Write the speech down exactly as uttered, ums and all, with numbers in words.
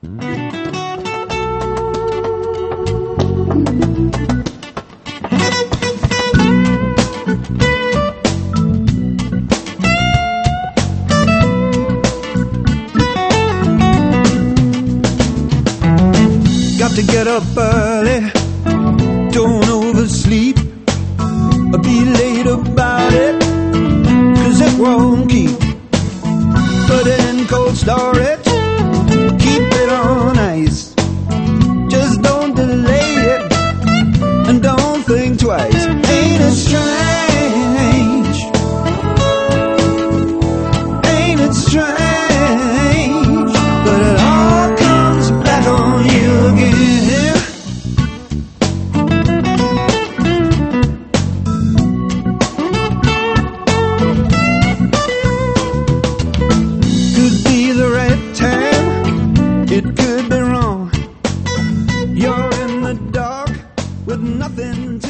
Got to get up early, don't oversleep, or be late about it, cause it won't keep. Put it in cold storage, keep it on ice. Just don't delay it, and don't think twice. Ain't it strange? Ain't it strange? But it all comes back on you again. Could be the right time, it could be wrong. You're in the dark with nothing